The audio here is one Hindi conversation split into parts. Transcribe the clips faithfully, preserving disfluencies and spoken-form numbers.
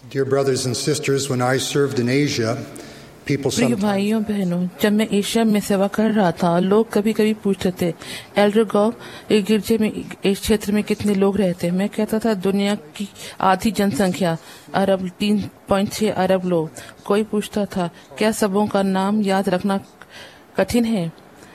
Dear brothers and sisters, when I served in Asia, people प्रिय sometimes भाइयों बहनों, जब मैं एशिया में सेवा कर रहा था, लोग कभी कभी पूछते थे, एल्डर गॉव, एक गिरजे में इस क्षेत्र में कितने लोग रहते हैं? मैं कहता था, दुनिया की आधी जनसंख्या, अरब तीन पॉइंट छह अरब लोग। कोई पूछता था, क्या सबों का नाम याद रखना कठिन है?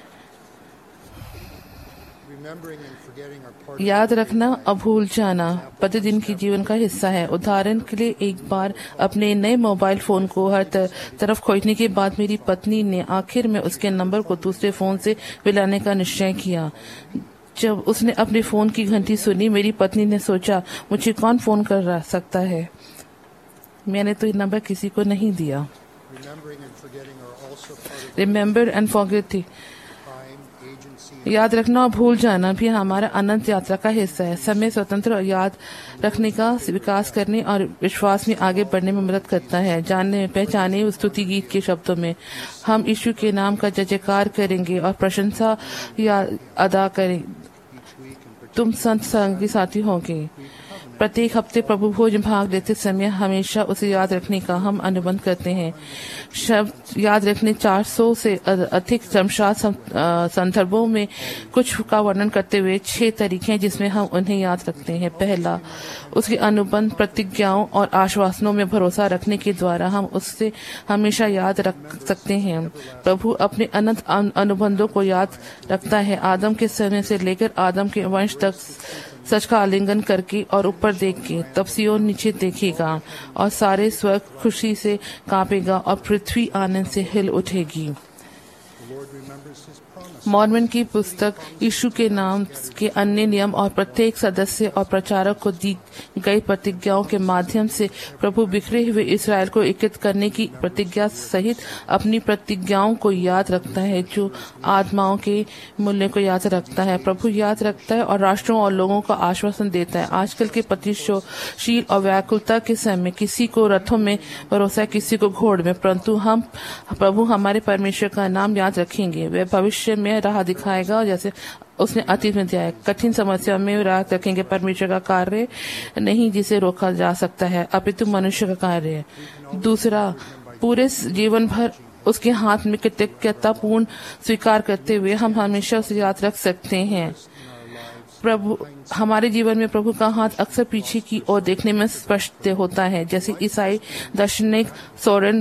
remembering and forgetting are part याद रखना और भूल जाना प्रतिदिन की जीवन का हिस्सा है। उदाहरण के लिए, एक बार अपने नए मोबाइल फोन को हर तर, तरफ खोजने के बाद मेरी पत्नी ने आखिर में उसके नंबर को दूसरे फोन से मिलाने का निश्चय किया। जब उसने अपने फोन की घंटी सुनी, मेरी पत्नी ने सोचा, मुझे कौन फोन कर रहा सकता है? मैंने तो ये नंबर किसी को नहीं दिया। remembering and forgetting are also part of remember and forget थी। time, agency, याद रखना और भूल जाना भी हमारा अनंत यात्रा का हिस्सा है। समय स्वतंत्र और याद रखने का विकास करने और विश्वास में आगे बढ़ने में मदद करता है। जानने पहचाने उस स्तुति गीत के शब्दों में, हम यीशु के नाम का जय जयकार करेंगे और प्रशंसा या अदा करें। तुम संत संगी साथी होंगे। प्रत्येक हफ्ते प्रभु भोज में भाग लेते समय हमेशा उसे याद रखने का हम अनुबंध करते हैं। शब्द याद रखने चार सौ से अधिक चमशाद संदर्भों में कुछ का वर्णन करते हुए छह तरीके हैं जिसमें हम उन्हें याद रखते हैं। पहला, उसके अनुबंध, प्रतिज्ञाओं और आश्वासनों में भरोसा रखने के द्वारा हम उससे हमेशा याद रख सकते हैं। प्रभु अपने अनंत अनुबंधों को याद रखता है, आदम के समय से लेकर आदम के वंश तक, सच का आलिंगन करके और ऊपर देख के। तब सियोन नीचे देखेगा और सारे स्वर्ग खुशी से कांपेगा और पृथ्वी आनंद से हिल उठेगी। मॉर्मन की पुस्तक यीशु के नाम के अन्य नियम और प्रत्येक सदस्य और प्रचारक को दी गई प्रतिज्ञाओं के माध्यम से प्रभु बिखरे हुए इसराइल को एकत्रित करने की प्रतिज्ञा सहित अपनी प्रतिज्ञाओं को याद रखता है, जो आत्माओं के मूल्य को याद रखता है। प्रभु याद रखता है और राष्ट्रों और लोगों को आश्वासन देता है। आजकल के प्रतिशोधशील और व्याकुलता के समय किसी को रथों में भरोसा, किसी को घोड़ में, परंतु हम प्रभु हमारे परमेश्वर का नाम याद रखेंगे। वह भविष्य में राह दिखाएगा जैसे उसने अतीत में दिया है। कठिन समस्या में राह रखेंगे। परमेश्वर का कार्य नहीं जिसे रोका जा सकता है, अपितु मनुष्य का कार्य है। दूसरा, पूरे जीवन भर उसके हाथ में कृतज्ञता पूर्ण स्वीकार करते हुए हम हमेशा उसे याद रख सकते हैं। प्रभु हमारे जीवन में प्रभु का हाथ अक्सर पीछे की ओर देखने में स्पष्ट होता है। जैसे ईसाई दार्शनिक सोरेन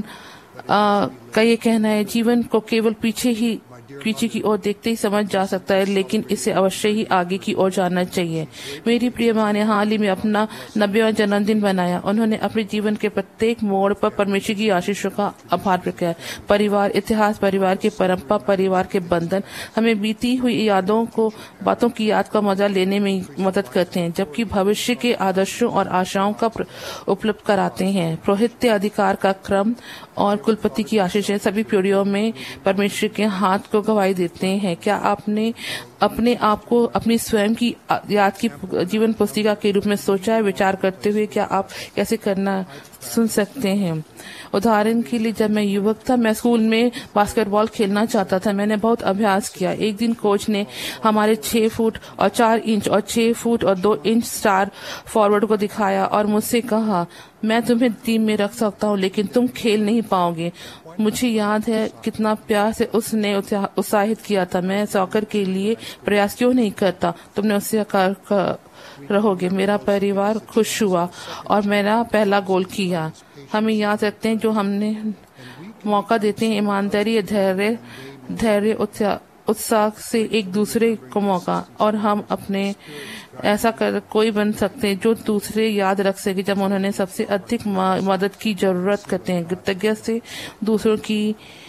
का ये कहना है, जीवन को केवल पीछे ही पीछे की ओर देखते ही समझ जा सकता है, लेकिन इसे अवश्य ही आगे की ओर जाना चाहिए। मेरी प्रिय माँ ने हाल ही में अपना नब्बेवां जन्मदिन बनाया। उन्होंने अपने जीवन के प्रत्येक मोड़ पर परमेश्वर की आशीषों का आभार व्यक्त किया। परिवार इतिहास, परिवार की परंपरा, परिवार के बंधन हमें बीती हुई यादों को, बातों की याद का मजा लेने में मदद करते हैं, जबकि भविष्य के आदर्शों और आशाओं का उपलब्ध कराते हैं। पुरोहित्य अधिकार का क्रम और कुलपति की आशीषें सभी पीढ़ियों में परमेश्वर के हाथ को गवाही देते हैं। क्या आपने अपने आप को अपनी स्वयं की याद की जीवन पुस्तिका के रूप में सोचा है? विचार करते हुए क्या आप कैसे करना सुन सकते हैं? उदाहरण के लिए, जब मैं युवक था, मैं स्कूल में बास्केटबॉल खेलना चाहता था। मैंने बहुत अभ्यास किया। एक दिन कोच ने हमारे छह फुट और चार इंच और छह फुट और दो इंच स्टार फॉरवर्ड को दिखाया और मुझसे कहा, मैं तुम्हें टीम में रख सकता हूँ, लेकिन तुम खेल नहीं पाओगे। मुझे याद है कितना प्यार से उसने उत्साहित किया था। मैं सॉकर के लिए प्रयास क्यों नहीं करता? तुमने उससे कर, कर रहोगे। मेरा परिवार खुश हुआ और मेरा पहला गोल किया। हमें याद रखते हैं जो हमने मौका देते हैं, ईमानदारी, धैर्य धैर्य उत्साह से एक दूसरे को मौका, और हम अपने ऐसा कर कोई बन सकते हैं जो दूसरे याद रख सके जब उन्होंने सबसे अधिक मदद की जरूरत करते हैं। कृतज्ञता से दूसरों की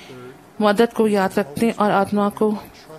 मदद को याद रखते हैं और आत्मा को।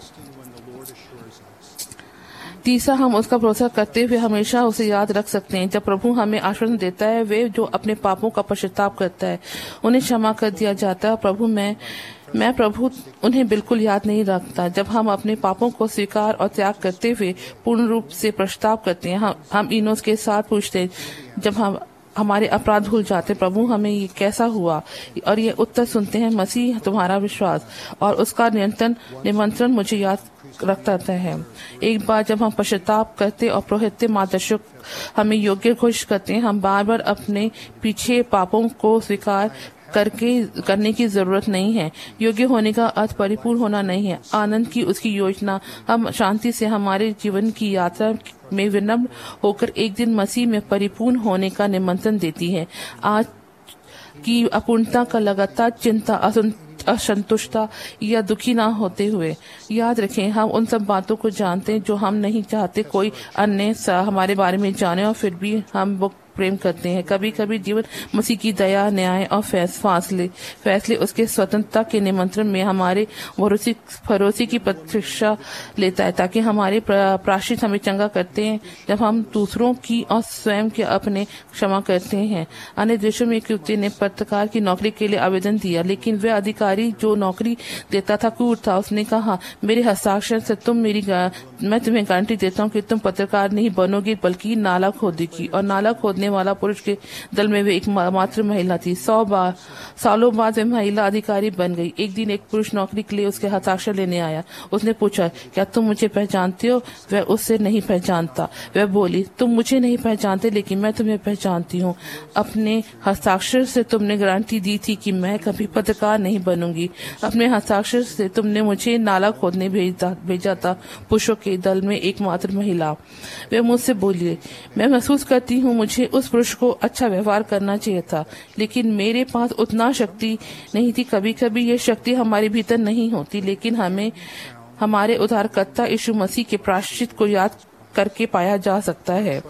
तीसरा, हम उसका भरोसा करते हुए हमेशा उसे याद रख सकते हैं जब प्रभु हमें आश्वासन देता है। वे जो अपने पापों का पश्चाताप करता है उन्हें क्षमा कर दिया जाता है। प्रभु मैं मैं प्रभु उन्हें बिल्कुल याद नहीं रखता। जब हम अपने पापों को स्वीकार और त्याग करते हुए पूर्ण रूप से पश्चाताप करते हैं, हम, हम इनोस के साथ पूछते हैं, जब हम हमारे अपराध भूल जाते। प्रभु हमें ये कैसा हुआ, और ये उत्तर सुनते हैं, मसीह तुम्हारा विश्वास और उसका नियंत्रण निमंत्रण मुझे याद रखता है। एक बार जब हम पश्चाताप करते और पुरोहित मार्गदर्शक हमें योग्य घोषित करते हैं, हम बार बार अपने पीछे पापों को स्वीकार करके करने की जरूरत नहीं है। योग्य होने का अर्थ परिपूर्ण होना नहीं है। आनंद की उसकी योजना हम शांति से हमारे जीवन की यात्रा में विनम्र होकर एक दिन मसीह में परिपूर्ण होने का निमंत्रण देती है। आज की अपूर्णता का लगातार चिंता, असंतुष्टता या दुखी ना होते हुए याद रखें, हम उन सब बातों को जानते हैं जो हम नहीं चाहते कोई अन्य हमारे बारे में जाने, और फिर भी हम वो प्रेम करते हैं। कभी कभी जीवन मसीह की दया, न्याय और फैसले फैसले उसके स्वतंत्रता के निमंत्रण में हमारे भरोसे भरोसे की प्रतीक्षा लेता है, ताकि हमारे प्रायश्चित हमें चंगा करते हैं जब हम दूसरों की और स्वयं के अपने क्षमा करते हैं। अन्य देशों में एक युवती ने पत्रकार की नौकरी के लिए आवेदन दिया, लेकिन वह अधिकारी जो नौकरी देता था क्रूर था। उसने कहा, मेरे हस्ताक्षर से तुम मेरी मैं तुम्हें गारंटी देता हूँ कि तुम पत्रकार नहीं बनोगे बल्कि नाला खोदेगी। और नाला खोदने वाला पुरुष के दल में वे एक मात्र महिला थी। सौ बार सालों बाद वे महिला अधिकारी बन गई। एक दिन एक पुरुष नौकरी के लिए उसके हस्ताक्षर लेने आया। उसने पूछा, क्या तुम मुझे पहचानते हो? वह उससे नहीं पहचानता। वह बोली, तुम मुझे नहीं पहचानते लेकिन मैं तुम्हें पहचानती हूँ। अपने हस्ताक्षर से तुमने गारंटी दी थी कि मैं कभी पत्रकार नहीं बनूंगी। अपने हस्ताक्षर से तुमने मुझे नाला खोदने भेजा भेजा था। पुरुषों के दल में एकमात्र महिला। वे मुझसे बोली, मैं महसूस करती हूँ मुझे उस पुरुष को अच्छा व्यवहार करना चाहिए था, लेकिन मेरे पास उतना शक्ति नहीं थी। कभी कभी ये शक्ति हमारे भीतर नहीं होती, लेकिन हमें हमारे उद्धारकर्ता यीशु मसीह के प्रायश्चित को याद करके पाया जा सकता है।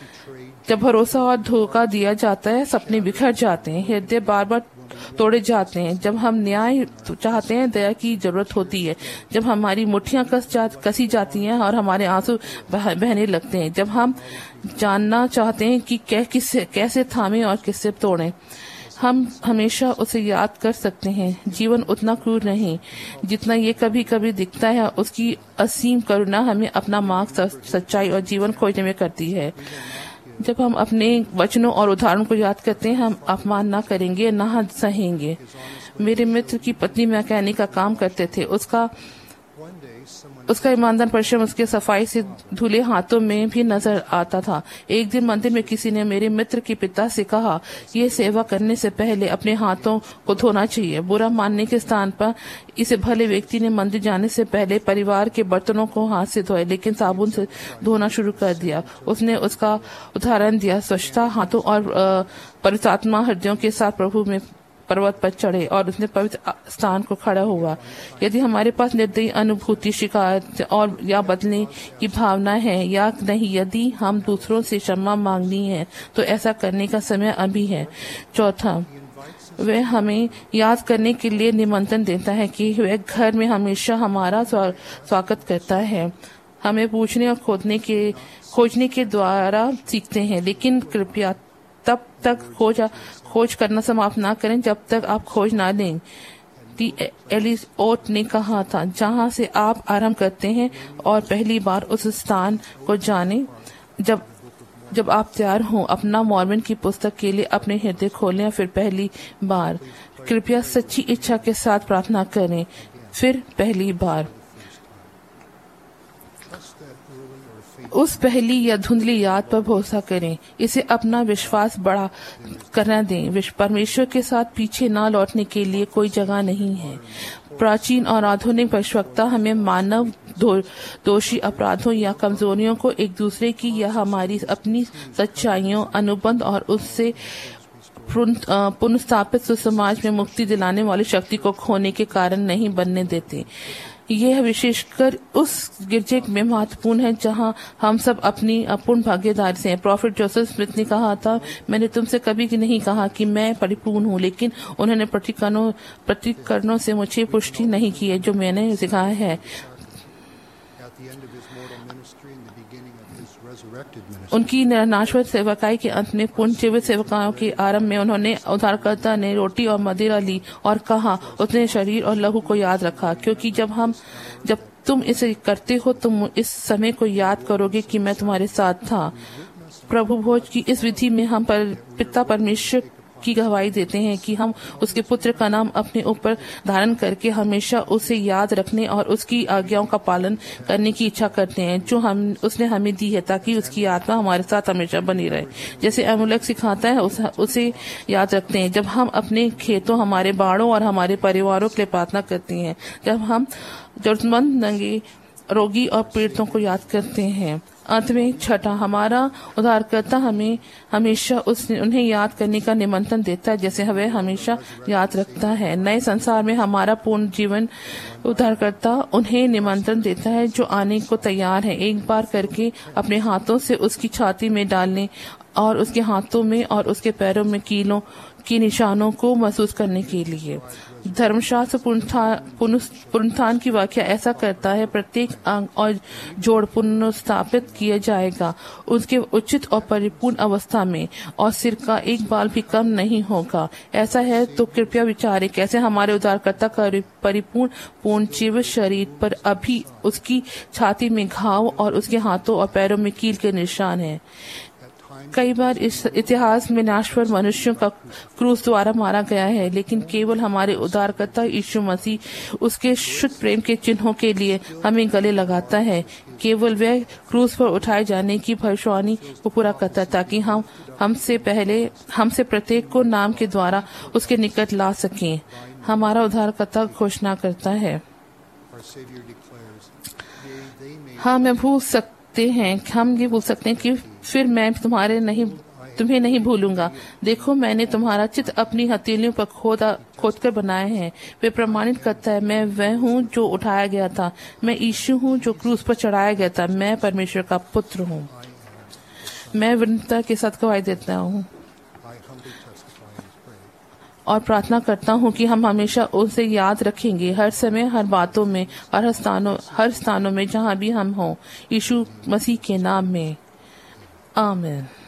जब भरोसा और धोखा दिया जाता है, सपने बिखर जाते हैं, हृदय बार बार तोड़े जाते हैं। जब हम न्याय चाहते हैं, दया की जरूरत होती है। जब हमारी मुट्ठियां कस जा, कसी जाती हैं और हमारे आंसू बह, बहने लगते हैं। जब हम जानना चाहते हैं कि कै, किससे कैसे थामे और किससे तोड़ें, हम हमेशा उसे याद कर सकते हैं। जीवन उतना क्रूर नहीं जितना ये कभी कभी दिखता है। उसकी असीम करुणा हमें अपना मार्ग, सच्चाई और जीवन खोजने में करती है। जब हम अपने वचनों और उदाहरणों को याद करते हैं, हम अपमान न करेंगे, न सहेंगे। मेरे मित्र की पत्नी मैकेनिक का काम करते थे। उसका उसका ईमानदार परिश्रम उसके सफाई से धुले हाथों में भी नजर आता था। एक दिन मंदिर में किसी ने मेरे मित्र के पिता से कहा, ये सेवा करने से पहले अपने हाथों को धोना चाहिए। बुरा मानने के स्थान पर इसे भले व्यक्ति ने मंदिर जाने से पहले परिवार के बर्तनों को हाथ से धोए, लेकिन साबुन से धोना शुरू कर दिया। उसने उसका उदाहरण दिया। स्वच्छता हाथों और पवित्रात्मा हृदयों के साथ प्रभु में पर्वत पर चढ़े और उसने पवित्र स्थान को खड़ा हुआ। यदि हमारे पास निर्दयी अनुभूति, शिकायत और या बदलने की भावना है या नहीं, यदि हम दूसरों से क्षमा मांगनी है, तो ऐसा करने का समय अभी है। चौथा, वह हमें याद करने के लिए निमंत्रण देता है कि वह घर में हमेशा हमारा स्वागत करता है। हमें पूछने और खोदने के खोजने के द्वारा सीखते हैं, लेकिन कृपया तब तक खोज खोज करना समाप्त ना करें जब तक आप खोज ना लें। टी एलिस ओट ने कहा था, जहां से आप आरंभ करते हैं और पहली बार उस स्थान को जानें। जब जब आप तैयार हों, अपना मॉर्मन की पुस्तक के लिए अपने हृदय खोलें और फिर पहली बार कृपया सच्ची इच्छा के साथ प्रार्थना करें। फिर पहली बार उस पहली या धुंधली याद पर भरोसा करें। इसे अपना विश्वास बड़ा करना दें। परमेश्वर के साथ पीछे ना लौटने के लिए कोई जगह नहीं है। प्राचीन और आधुनिक परिपक्वता हमें मानव दो, दोषी अपराधों या कमजोरियों को एक दूसरे की या हमारी अपनी सच्चाइयों, अनुबंध और उससे पुनर्स्थापित सुसमाज में मुक्ति दिलाने वाली शक्ति को खोने के कारण नहीं बनने देते। यह विशेषकर उस गिरजे में महत्वपूर्ण है जहां हम सब अपनी अपूर्ण भागीदारी से हैं। प्रोफेट जोसेफ स्मिथ ने कहा था, मैंने तुमसे कभी नहीं कहा कि मैं परिपूर्ण हूँ, लेकिन उन्होंने प्रतिकरणों प्रतिकरणों से मुझे पुष्टि नहीं की है जो मैंने सिखाया है। उनकी नाश्वर सेवकाई के अंत में पूर्ण जीवित सेवकाओं के आरंभ में उन्होंने उद्धारकर्ता ने रोटी और मदिरा ली और कहा, उसने शरीर और लहू को याद रखा, क्योंकि जब हम जब तुम इसे करते हो तुम इस समय को याद करोगे कि मैं तुम्हारे साथ था। प्रभु भोज की इस विधि में हम पर, पिता परमेश्वर की गवाही देते हैं कि हम उसके पुत्र का नाम अपने ऊपर धारण करके हमेशा उसे याद रखने और उसकी आज्ञाओं का पालन करने की इच्छा करते हैं जो हम उसने हमें दी है, ताकि उसकी आत्मा हमारे साथ हमेशा बनी रहे। जैसे एमुलेक सिखाता है, उस, उसे याद रखते हैं जब हम अपने खेतों, हमारे बाड़ों और हमारे परिवारों के लिए प्रार्थना करते हैं, जब हम जरूरतमंद, नंगे, रोगी और पीड़ितों को याद करते हैं। अंत में छठा, हमारा उद्धारकर्ता हमें हमेशा उस उन्हें याद करने का निमंत्रण देता है जैसे वह हमेशा याद रखता है। नए संसार में हमारा पूर्ण जीवन उद्धारकर्ता उन्हें निमंत्रण देता है जो आने को तैयार है, एक बार करके अपने हाथों से उसकी छाती में डालने और उसके हाथों में और उसके पैरों में कीलों के निशानों को महसूस करने के लिए। धर्मशास्त्र पुनरुत्थान की व्याख्या ऐसा करता है, प्रत्येक अंग और जोड़ पुनर्स्थापित किया जाएगा उसके उचित और परिपूर्ण अवस्था में, और सिर का एक बाल भी कम नहीं होगा। ऐसा है तो कृपया विचारें कैसे हमारे उद्धारकर्ता का परिपूर्ण पूर्ण जीवित शरीर पर अभी उसकी छाती में घाव और उसके हाथों और पैरों में कील के निशान हैं। कई बार इस इतिहास में नाश्वर मनुष्यों का क्रूस द्वारा मारा गया है, लेकिन केवल हमारे उद्धारकर्ता यीशु मसीह उसके शुद्ध प्रेम के चिन्हों के लिए हमें गले लगाता है। केवल वह क्रूस पर उठाए जाने की भविष्यवाणी को पूरा करता है, ताकि हम हमसे पहले हमसे प्रत्येक को नाम के द्वारा उसके निकट ला सकें। हमारा उद्धारकर्ता घोषणा करता है, हाँ मैं भूल सकते हैं हम ये भूल सकते हैं कि फिर मैं तुम्हारे नहीं तुम्हें नहीं भूलूंगा। देखो, मैंने तुम्हारा चित्त अपनी हथेलियों पर खोदा खोद कर बनाए हैं। वे प्रमाणित करता है, मैं वह हूँ जो उठाया गया था, मैं यीशु हूँ जो क्रूस पर चढ़ाया गया था, मैं परमेश्वर का पुत्र हूँ। मैं विनम्रता के साथ गवाही देता हूँ और प्रार्थना करता हूँ कि हम हमेशा उसे याद रखेंगे, हर समय, हर बातों में और हर स्थानों हर स्थानों में जहाँ भी हम हों, यीशु मसीह के नाम में, आमीन।